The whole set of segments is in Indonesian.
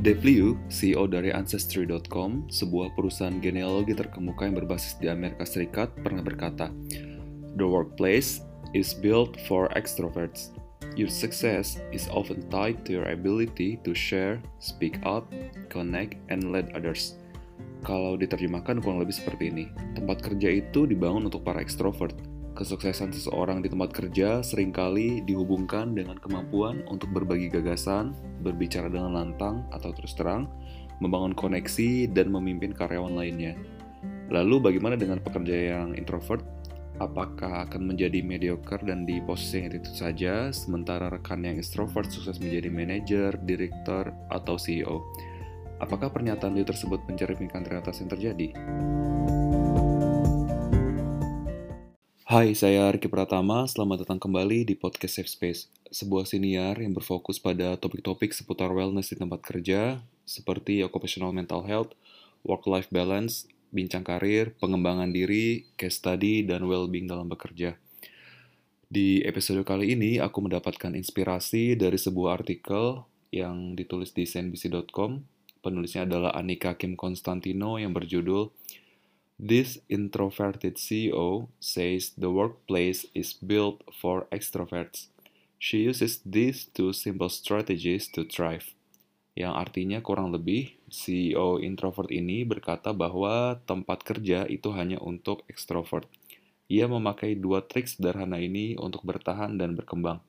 Dave Liu, CEO dari Ancestry.com, sebuah perusahaan genealogi terkemuka yang berbasis di Amerika Serikat, pernah berkata, "The workplace is built for extroverts. Your success is often tied to your ability to share, speak up, connect, and lead others." Kalau diterjemahkan kurang lebih seperti ini, tempat kerja itu dibangun untuk para ekstrovert. Kesuksesan seseorang di tempat kerja seringkali dihubungkan dengan kemampuan untuk berbagi gagasan, berbicara dengan lantang atau terus terang, membangun koneksi, dan memimpin karyawan lainnya. Lalu bagaimana dengan pekerja yang introvert? Apakah akan menjadi mediocre dan di posisi yang itu saja, sementara rekan yang extrovert sukses menjadi manajer, direktur, atau CEO? Apakah pernyataan Liu tersebut mencerminkan realitas yang terjadi? Hai, saya Riki Pratama. Selamat datang kembali di podcast Safe Space, sebuah siniar yang berfokus pada topik-topik seputar wellness di tempat kerja, seperti occupational mental health, work-life balance, bincang karir, pengembangan diri, case study, dan well-being dalam bekerja. Di episode kali ini, aku mendapatkan inspirasi dari sebuah artikel yang ditulis di cnbc.com. Penulisnya adalah Anika Kim Konstantino yang berjudul "This introverted CEO says the workplace is built for extroverts. She uses these two simple strategies to thrive." Yang artinya kurang lebih, CEO introvert ini berkata bahwa tempat kerja itu hanya untuk ekstrovert. Ia memakai dua trik sederhana ini untuk bertahan dan berkembang.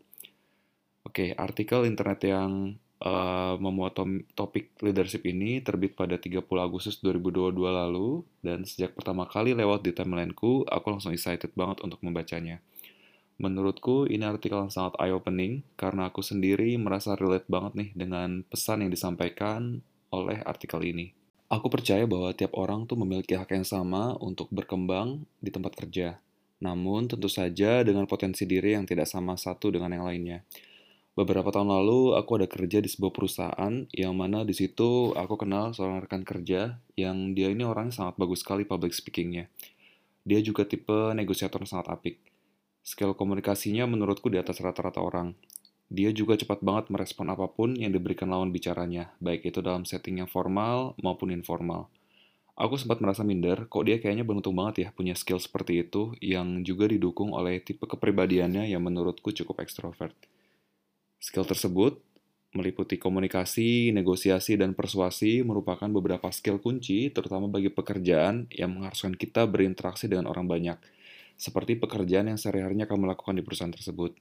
Oke, artikel internet yang memuat topik leadership ini terbit pada 30 Agustus 2022 lalu, dan sejak pertama kali lewat di timeline-ku, aku langsung excited banget untuk membacanya. Menurutku, ini artikel yang sangat eye-opening, karena aku sendiri merasa relate banget nih dengan pesan yang disampaikan oleh artikel ini. Aku percaya bahwa tiap orang tuh memiliki hak yang sama untuk berkembang di tempat kerja. Namun, tentu saja dengan potensi diri yang tidak sama satu dengan yang lainnya. Beberapa tahun lalu, aku ada kerja di sebuah perusahaan yang mana di situ aku kenal seorang rekan kerja yang dia ini orangnya sangat bagus sekali public speaking-nya. Dia juga tipe negosiator yang sangat apik. Skill komunikasinya menurutku di atas rata-rata orang. Dia juga cepat banget merespon apapun yang diberikan lawan bicaranya, baik itu dalam setting yang formal maupun informal. Aku sempat merasa minder, kok dia kayaknya beruntung banget ya punya skill seperti itu yang juga didukung oleh tipe kepribadiannya yang menurutku cukup ekstrovert. Skill tersebut meliputi komunikasi, negosiasi, dan persuasi merupakan beberapa skill kunci terutama bagi pekerjaan yang mengharuskan kita berinteraksi dengan orang banyak, seperti pekerjaan yang sehari-harinya kamu lakukan di perusahaan tersebut.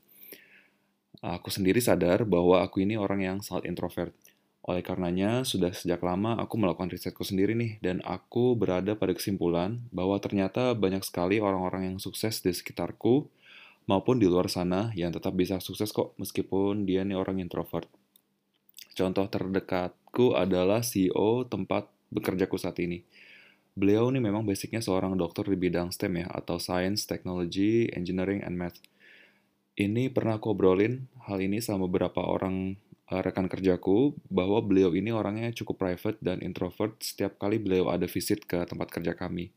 Aku sendiri sadar bahwa aku ini orang yang sangat introvert. Oleh karenanya, sudah sejak lama aku melakukan risetku sendiri nih, dan aku berada pada kesimpulan bahwa ternyata banyak sekali orang-orang yang sukses di sekitarku maupun di luar sana yang tetap bisa sukses kok meskipun dia nih orang introvert. Contoh terdekatku adalah CEO tempat bekerjaku saat ini. Beliau nih memang basicnya seorang dokter di bidang STEM ya, atau Science, Technology, Engineering, and Math. Ini pernah aku obrolin hal ini sama beberapa orang rekan kerjaku, bahwa beliau ini orangnya cukup private dan introvert setiap kali beliau ada visit ke tempat kerja kami.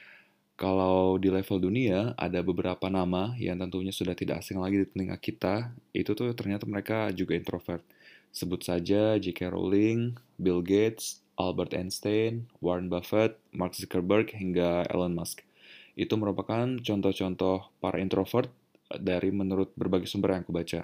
Kalau di level dunia, ada beberapa nama yang tentunya sudah tidak asing lagi di telinga kita, itu tuh ternyata mereka juga introvert. Sebut saja J.K. Rowling, Bill Gates, Albert Einstein, Warren Buffett, Mark Zuckerberg, hingga Elon Musk. Itu merupakan contoh-contoh para introvert dari menurut berbagai sumber yang aku baca.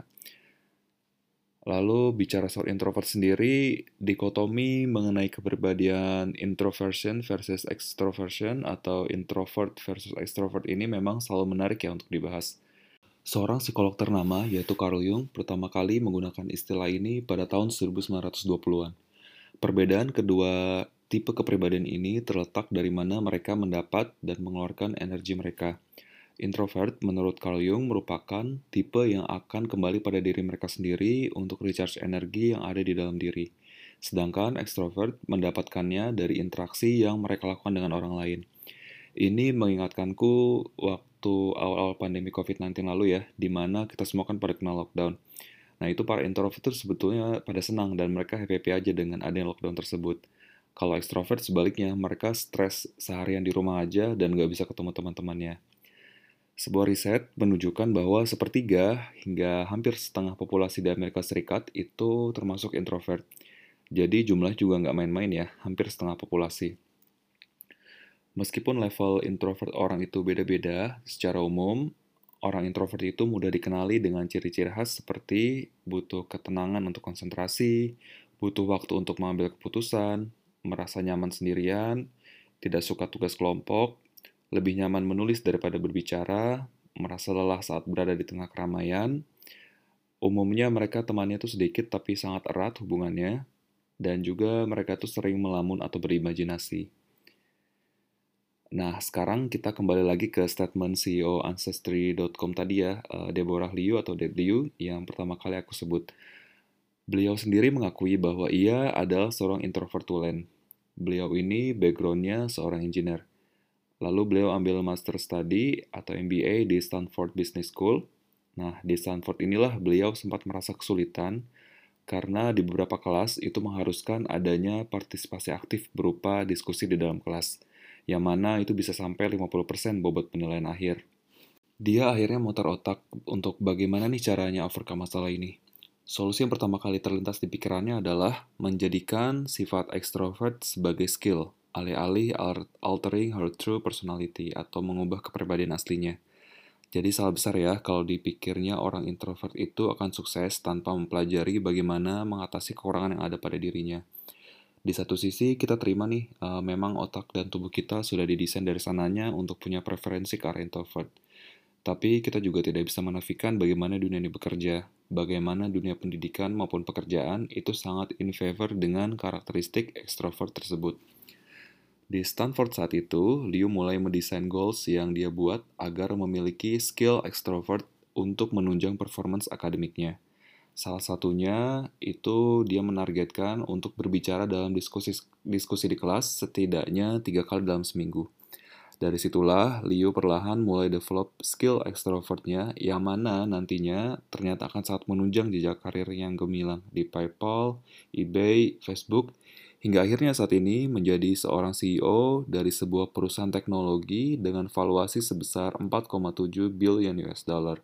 Lalu bicara soal introvert sendiri, dikotomi mengenai kepribadian introversion versus extroversion atau introvert versus extrovert ini memang selalu menarik ya untuk dibahas. Seorang psikolog ternama yaitu Carl Jung pertama kali menggunakan istilah ini pada tahun 1920-an. Perbedaan kedua tipe kepribadian ini terletak dari mana mereka mendapat dan mengeluarkan energi mereka. Introvert, menurut Carl Jung, merupakan tipe yang akan kembali pada diri mereka sendiri untuk recharge energi yang ada di dalam diri. Sedangkan extrovert mendapatkannya dari interaksi yang mereka lakukan dengan orang lain. Ini mengingatkanku waktu awal-awal pandemi COVID-19 lalu ya, di mana kita semua kan pada kena lockdown. Nah itu para introvert itu sebetulnya pada senang dan mereka happy-happy aja dengan adanya lockdown tersebut. Kalau extrovert sebaliknya, mereka stres seharian di rumah aja dan nggak bisa ketemu teman-temannya. Sebuah riset menunjukkan bahwa sepertiga hingga hampir setengah populasi di Amerika Serikat itu termasuk introvert. Jadi jumlah juga nggak main-main ya, hampir setengah populasi. Meskipun level introvert orang itu beda-beda, secara umum, orang introvert itu mudah dikenali dengan ciri-ciri khas seperti butuh ketenangan untuk konsentrasi, butuh waktu untuk mengambil keputusan, merasa nyaman sendirian, tidak suka tugas kelompok, lebih nyaman menulis daripada berbicara, merasa lelah saat berada di tengah keramaian. Umumnya mereka temannya tuh sedikit tapi sangat erat hubungannya, dan juga mereka tuh sering melamun atau berimajinasi. Nah, sekarang kita kembali lagi ke statement CEO Ancestry.com tadi ya, Deborah Liu atau Deb Liu yang pertama kali aku sebut. Beliau sendiri mengakui bahwa ia adalah seorang introvert tulen. Beliau ini backgroundnya seorang engineer. Lalu beliau ambil Master Study atau MBA di Stanford Business School. Nah, di Stanford inilah beliau sempat merasa kesulitan karena di beberapa kelas itu mengharuskan adanya partisipasi aktif berupa diskusi di dalam kelas, yang mana itu bisa sampai 50% bobot penilaian akhir. Dia akhirnya muter otak untuk bagaimana nih caranya overcome masalah ini. Solusi yang pertama kali terlintas di pikirannya adalah menjadikan sifat extrovert sebagai skill, alih-alih altering her true personality atau mengubah kepribadian aslinya. Jadi salah besar ya kalau dipikirnya orang introvert itu akan sukses tanpa mempelajari bagaimana mengatasi kekurangan yang ada pada dirinya. Di satu sisi kita terima nih, memang otak dan tubuh kita sudah didesain dari sananya untuk punya preferensi ke arah introvert. Tapi kita juga tidak bisa menafikan bagaimana dunia ini bekerja, bagaimana dunia pendidikan maupun pekerjaan itu sangat in favor dengan karakteristik ekstrovert tersebut. Di Stanford saat itu, Liu mulai mendesain goals yang dia buat agar memiliki skill extrovert untuk menunjang performance akademiknya. Salah satunya itu dia menargetkan untuk berbicara dalam diskusi di kelas setidaknya 3 kali dalam seminggu. Dari situlah, Liu perlahan mulai develop skill extrovertnya yang mana nantinya ternyata akan sangat menunjang jejak karir yang gemilang di PayPal, eBay, Facebook, hingga akhirnya saat ini menjadi seorang CEO dari sebuah perusahaan teknologi dengan valuasi sebesar 4,7 billion US dollar.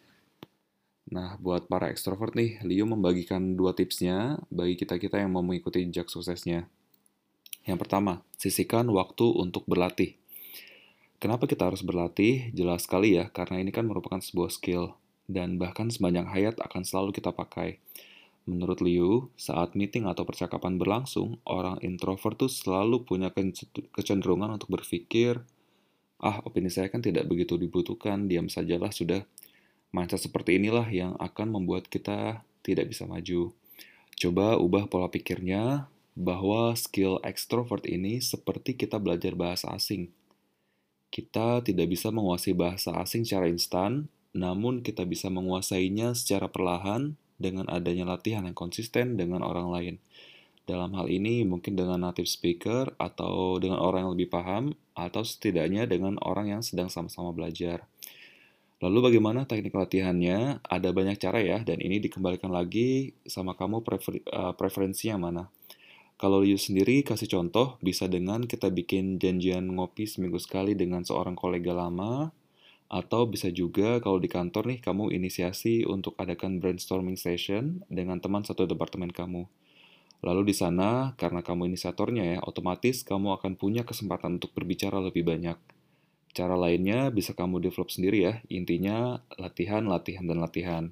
Nah, buat para ekstrovert nih, Liu membagikan dua tipsnya bagi kita-kita yang mau mengikuti jejak suksesnya. Yang pertama, sisihkan waktu untuk berlatih. Kenapa kita harus berlatih? Jelas sekali ya, karena ini kan merupakan sebuah skill, dan bahkan sepanjang hayat akan selalu kita pakai. Menurut Liu, saat meeting atau percakapan berlangsung, orang introvert tuh selalu punya kecenderungan untuk berpikir, opini saya kan tidak begitu dibutuhkan, diam sajalah sudah. Mindset seperti inilah yang akan membuat kita tidak bisa maju. Coba ubah pola pikirnya bahwa skill extrovert ini seperti kita belajar bahasa asing. Kita tidak bisa menguasai bahasa asing secara instan, namun kita bisa menguasainya secara perlahan dengan adanya latihan yang konsisten dengan orang lain. Dalam hal ini mungkin dengan native speaker atau dengan orang yang lebih paham atau setidaknya dengan orang yang sedang sama-sama belajar. Lalu bagaimana teknik latihannya? Ada banyak cara ya, dan ini dikembalikan lagi sama kamu preferensi yang mana. Kalau Liu sendiri kasih contoh, bisa dengan kita bikin janjian ngopi seminggu sekali dengan seorang kolega lama, atau bisa juga kalau di kantor nih kamu inisiasi untuk adakan brainstorming session dengan teman satu departemen kamu. Lalu di sana, karena kamu inisiatornya ya, otomatis kamu akan punya kesempatan untuk berbicara lebih banyak. Cara lainnya bisa kamu develop sendiri ya, intinya latihan, latihan, dan latihan.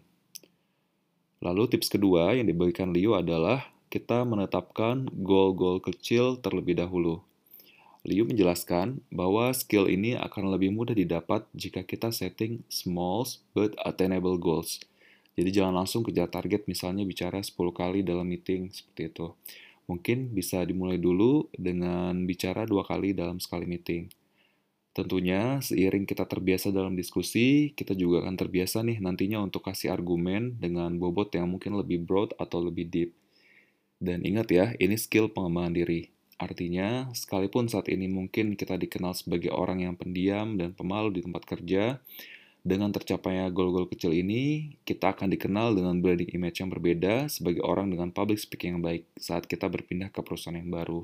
Lalu tips kedua yang dibagikan Liu adalah kita menetapkan goal-goal kecil terlebih dahulu. Liu menjelaskan bahwa skill ini akan lebih mudah didapat jika kita setting small but attainable goals. Jadi jangan langsung kejar target misalnya bicara 10 kali dalam meeting seperti itu. Mungkin bisa dimulai dulu dengan bicara 2 kali dalam sekali meeting. Tentunya, seiring kita terbiasa dalam diskusi, kita juga akan terbiasa nih nantinya untuk kasih argumen dengan bobot yang mungkin lebih broad atau lebih deep. Dan ingat ya, ini skill pengembangan diri. Artinya, sekalipun saat ini mungkin kita dikenal sebagai orang yang pendiam dan pemalu di tempat kerja, dengan tercapainya goal-goal kecil ini, kita akan dikenal dengan branding image yang berbeda sebagai orang dengan public speaking yang baik saat kita berpindah ke perusahaan yang baru.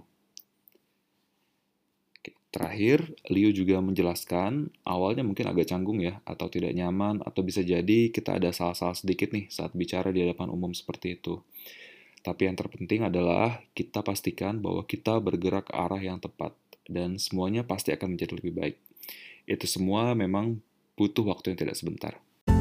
Terakhir, Liu juga menjelaskan, awalnya mungkin agak canggung ya, atau tidak nyaman, atau bisa jadi kita ada salah-salah sedikit nih saat bicara di hadapan umum seperti itu. Tapi yang terpenting adalah kita pastikan bahwa kita bergerak ke arah yang tepat dan semuanya pasti akan menjadi lebih baik. Itu semua memang butuh waktu yang tidak sebentar.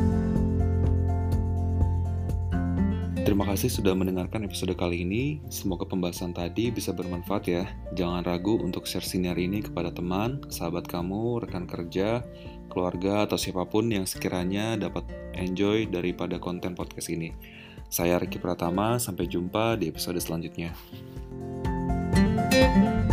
Terima kasih sudah mendengarkan episode kali ini. Semoga pembahasan tadi bisa bermanfaat ya. Jangan ragu untuk share siniar ini kepada teman, sahabat kamu, rekan kerja, keluarga, atau siapapun yang sekiranya dapat enjoy daripada konten podcast ini. Saya Ricky Pratama, sampai jumpa di episode selanjutnya.